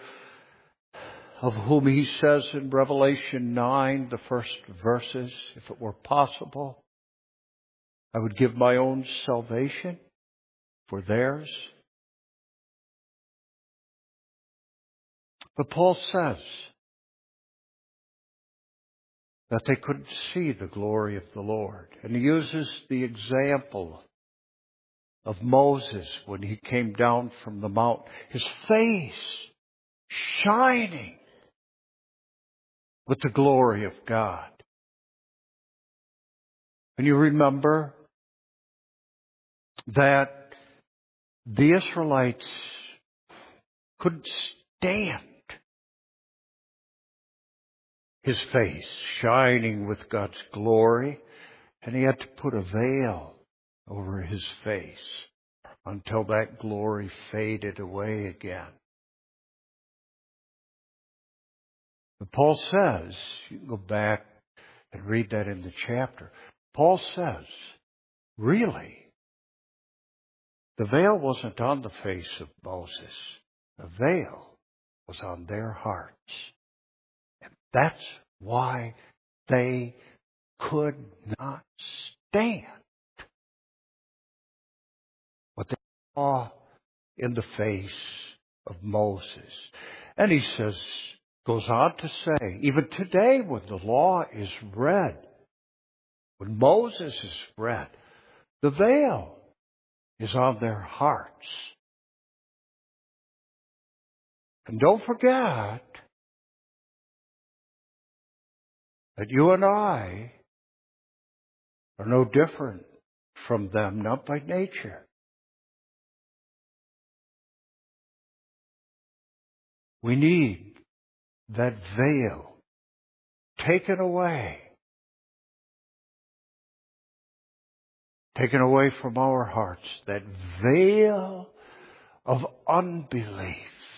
of whom he says in Revelation 9, the first verses, if it were possible, I would give my own salvation for theirs. But Paul says that they couldn't see the glory of the Lord. And he uses the example of Moses when he came down from the mount, his face shining with the glory of God. And you remember that the Israelites couldn't stand his face shining with God's glory, and he had to put a veil over his face until that glory faded away again. But Paul says, you can go back and read that in the chapter, Paul says, really, the veil wasn't on the face of Moses. The veil was on their hearts. And that's why they could not stand what they saw in the face of Moses. And he says, goes on to say, even today when the law is read, when Moses is read, the veil is on their hearts. And don't forget that you and I are no different from them, not by nature. We need that veil taken away from our hearts, that veil of unbelief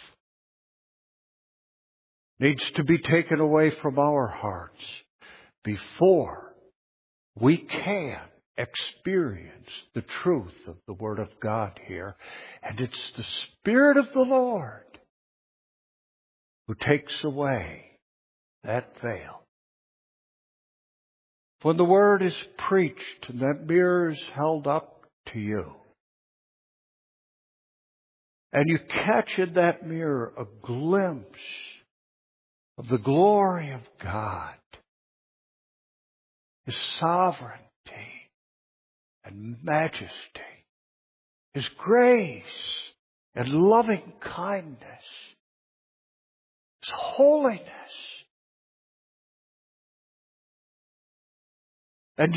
needs to be taken away from our hearts before we can experience the truth of the Word of God here. And it's the Spirit of the Lord who takes away that veil. When the Word is preached and that mirror is held up to you, and you catch in that mirror a glimpse of the glory of God, His sovereignty and majesty, His grace and loving kindness, His holiness, and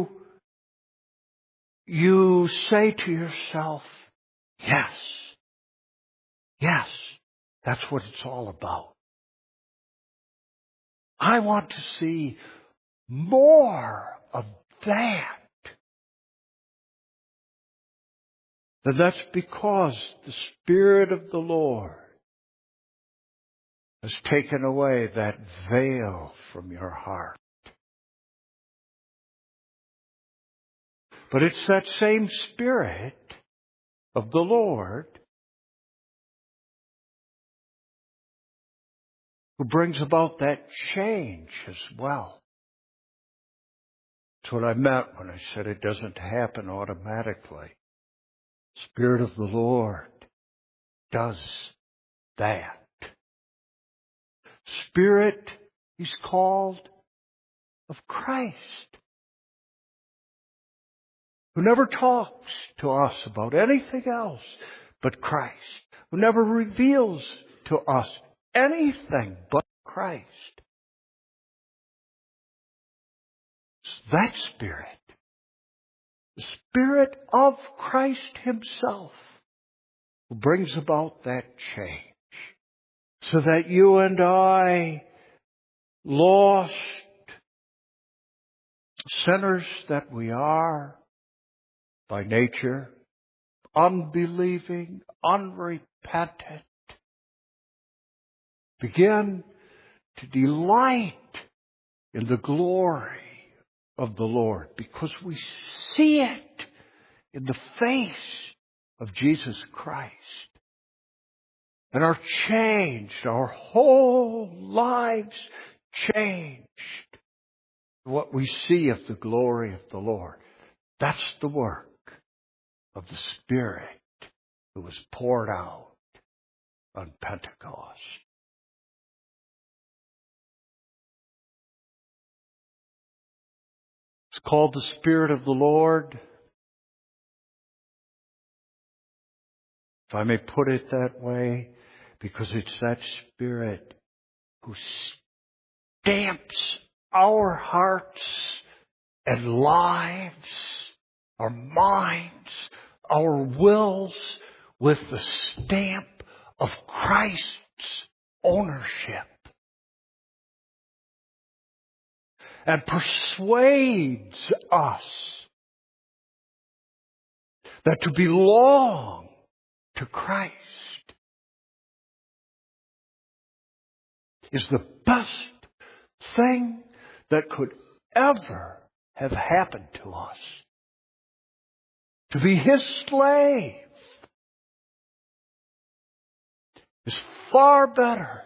you say to yourself, yes, that's what it's all about. I want to see more of that. And that's because the Spirit of the Lord has taken away that veil from your heart. But it's that same Spirit of the Lord who brings about that change as well. That's what I meant when I said it doesn't happen automatically. Spirit of the Lord does that. Spirit, He's called, of Christ, who never talks to us about anything else but Christ, who never reveals to us anything but Christ. It's that Spirit, the Spirit of Christ Himself, who brings about that change, so that you and I, lost sinners that we are by nature, unbelieving, unrepentant, begin to delight in the glory of the Lord because we see it in the face of Jesus Christ. And are changed, our whole lives changed. What we see of the glory of the Lord. That's the work of the Spirit who was poured out on Pentecost. It's called the Spirit of the Lord. If I may put it that way, because it's that Spirit who stamps our hearts and lives, our minds, our wills with the stamp of Christ's ownership. And persuades us that to belong to Christ is the best thing that could ever have happened to us. To be His slave is far better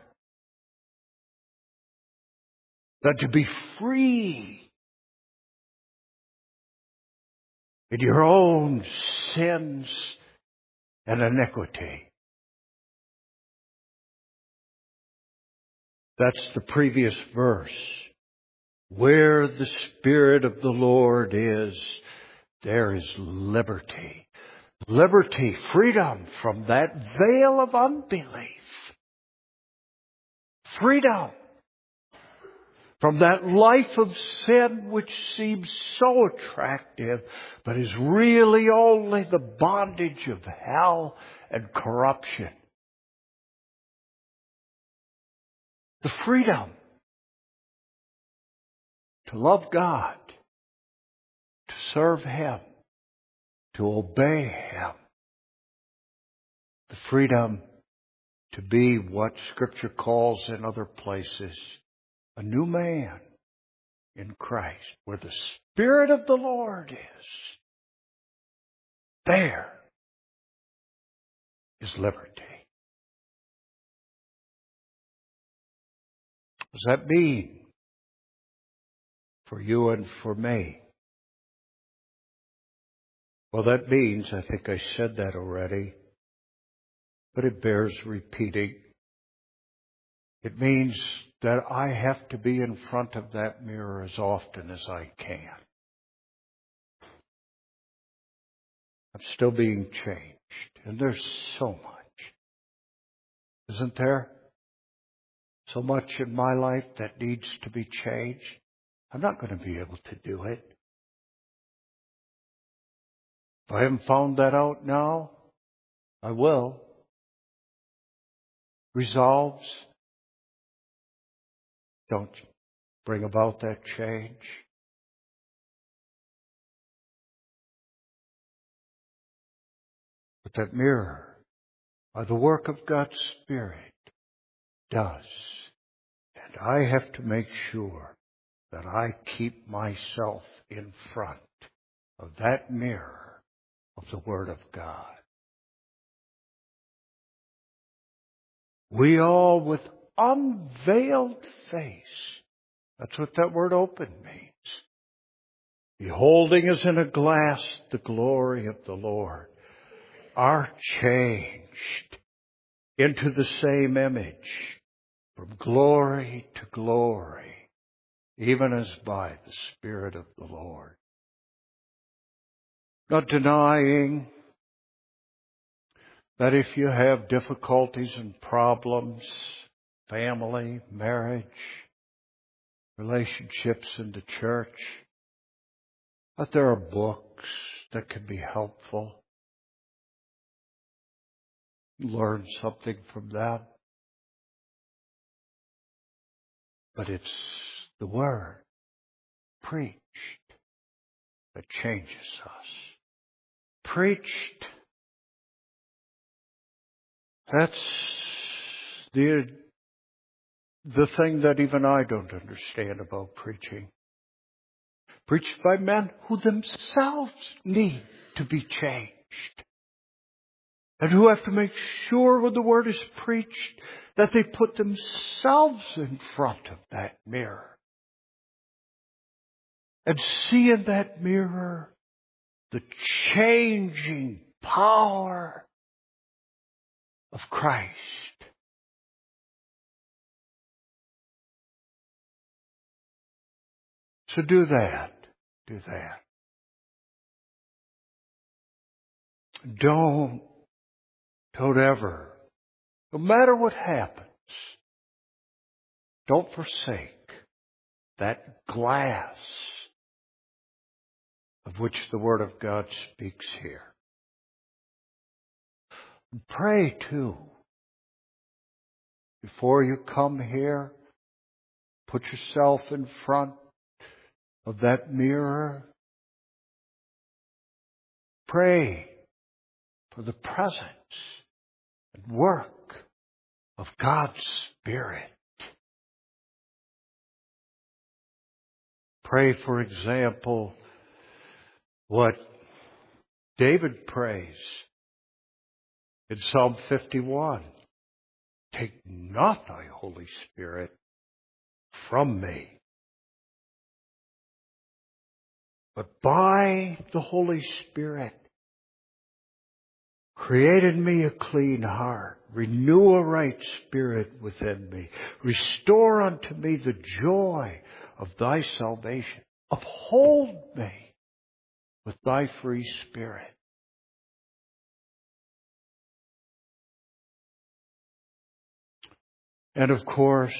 than to be free in your own sins and iniquity. That's the previous verse. Where the Spirit of the Lord is, there is liberty. Liberty, freedom from that veil of unbelief. Freedom from that life of sin which seems so attractive, but is really only the bondage of hell and corruption. The freedom to love God, to serve Him, to obey Him. The freedom to be what Scripture calls in other places a new man in Christ. Where the Spirit of the Lord is, there is liberty. What does that mean for you and for me? Well, that means, I think I said that already, but it bears repeating. It means that I have to be in front of that mirror as often as I can. I'm still being changed. And there's so much. Isn't there? So much in my life that needs to be changed. I'm not going to be able to do it. If I haven't found that out now, I will. Resolves don't bring about that change. But that mirror, by the work of God's Spirit, does. And I have to make sure that I keep myself in front of that mirror of the Word of God. We all with unveiled face. That's what that word open means. Beholding as in a glass the glory of the Lord, are changed into the same image from glory to glory, even as by the Spirit of the Lord. Not denying that if you have difficulties and problems, family, marriage, relationships in the church, that there are books that can be helpful. Learn something from them. But it's the Word preached that changes us. Preached. That's the thing that even I don't understand about preaching. Preached by men who themselves need to be changed. And who have to make sure when the Word is preached that they put themselves in front of that mirror. And see in that mirror the changing power of Christ. So do that. Do that. Don't ever, no matter what happens, don't forsake that glass of which the Word of God speaks here. Pray too. Before you come here, put yourself in front of that mirror. Pray for the presence and work of God's Spirit. Pray, for example, what David prays in Psalm 51. Take not thy Holy Spirit from me, but by the Holy Spirit create in me a clean heart, renew a right spirit within me, restore unto me the joy of thy salvation, uphold me with thy free spirit. And of course,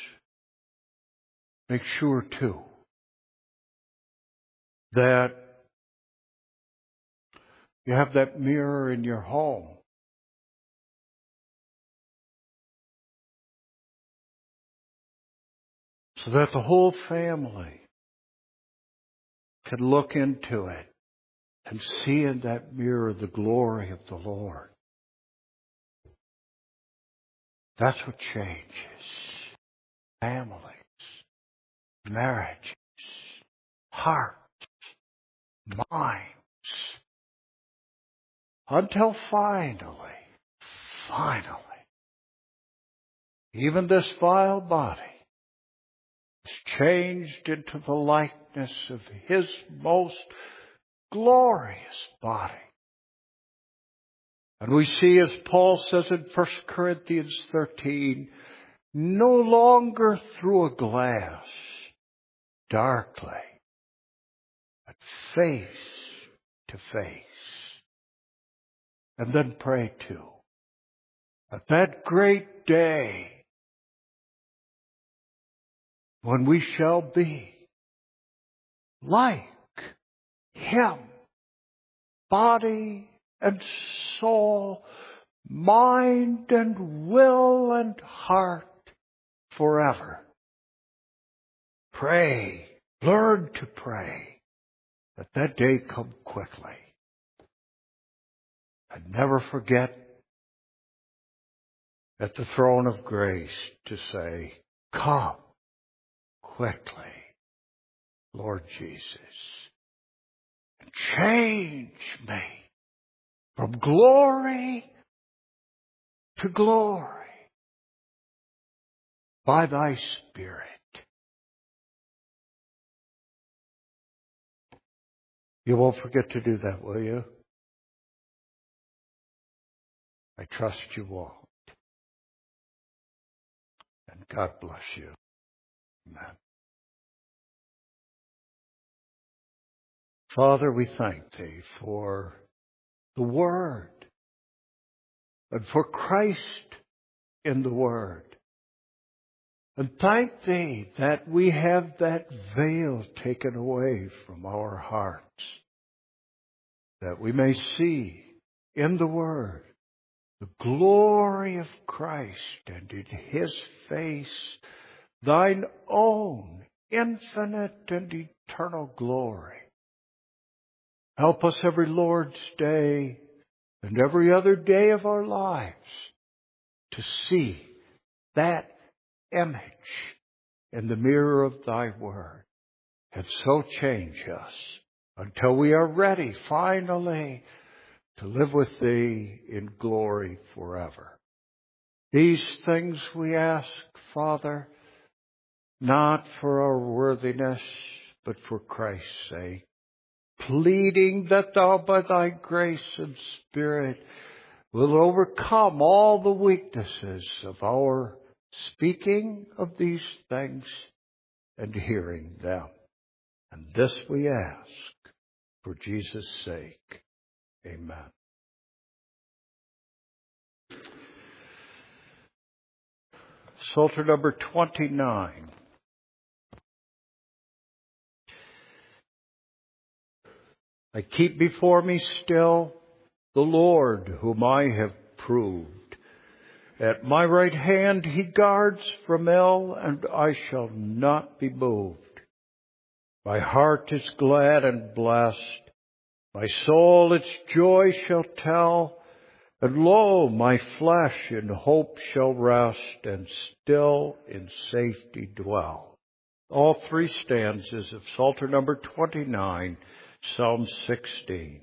make sure too that you have that mirror in your home. So that the whole family can look into it and see in that mirror the glory of the Lord. That's what changes families, marriages, hearts, minds, until finally, even this vile body is changed into the likeness of His most glorious body. And we see, as Paul says in 1 Corinthians 13, no longer through a glass, darkly, but face to face. And then pray too, at that great day when we shall be like Him, body and soul, mind and will and heart forever. pray, learn to pray, that day come quickly. And never forget at the throne of grace to say, come quickly, Lord Jesus, and change me from glory to glory by thy Spirit. You won't forget to do that, will you? I trust you won't. And God bless you. Amen. Father, we thank Thee for the Word and for Christ in the Word. And thank Thee that we have that veil taken away from our hearts, that we may see in the Word the glory of Christ, and in His face Thine own infinite and eternal glory. Help us every Lord's Day and every other day of our lives to see that image in the mirror of Thy Word, and so change us until we are ready finally to live with Thee in glory forever. These things we ask, Father, not for our worthiness, but for Christ's sake, pleading that Thou by Thy grace and Spirit will overcome all the weaknesses of our speaking of these things and hearing them. And this we ask for Jesus' sake. Amen. Psalter number 29. I keep before me still the Lord whom I have proved. At my right hand He guards from ill, and I shall not be moved. My heart is glad and blessed. My soul its joy shall tell. And lo, my flesh in hope shall rest, and still in safety dwell. All three stanzas of Psalter number 29, Psalm 16.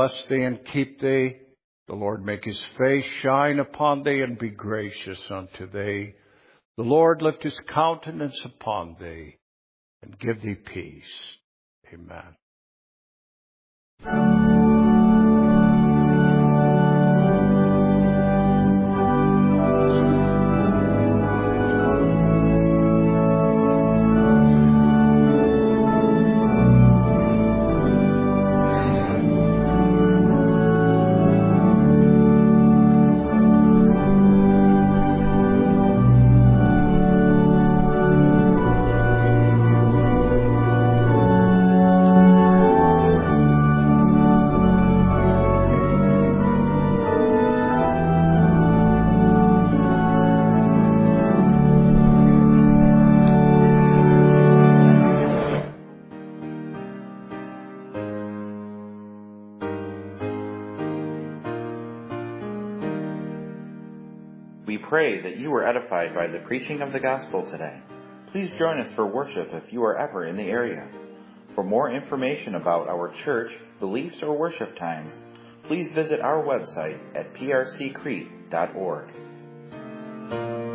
bless thee and keep thee. The Lord make his face shine upon thee and be gracious unto thee. The Lord lift his countenance upon thee and give thee peace. Amen. We pray that you were edified by the preaching of the gospel today. Please join us for worship if you are ever in the area. For more information about our church, beliefs, or worship times, please visit our website at prccrete.org.